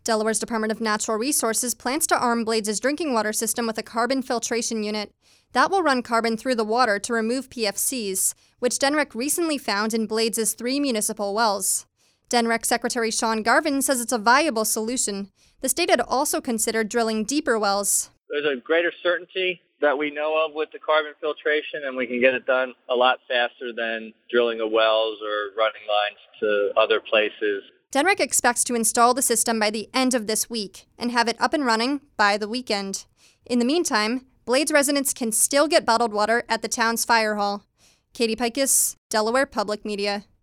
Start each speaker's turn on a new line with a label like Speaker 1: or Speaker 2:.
Speaker 1: Delaware's Department of Natural Resources plans to arm Blades' drinking water system with a carbon filtration unit. That will run carbon through the water to remove PFCs, which DNREC recently found in Blades' 3 municipal wells. DNREC Secretary Sean Garvin says it's a viable solution. The state had also considered drilling deeper wells.
Speaker 2: There's a greater certainty that we know of with the carbon filtration, and we can get it done a lot faster than drilling of wells or running lines to other places.
Speaker 1: DNREC expects to install the system by the end of this week and have it up and running by the weekend. In the meantime, Blades residents can still get bottled water at the town's fire hall. Katie Pikus, Delaware Public Media.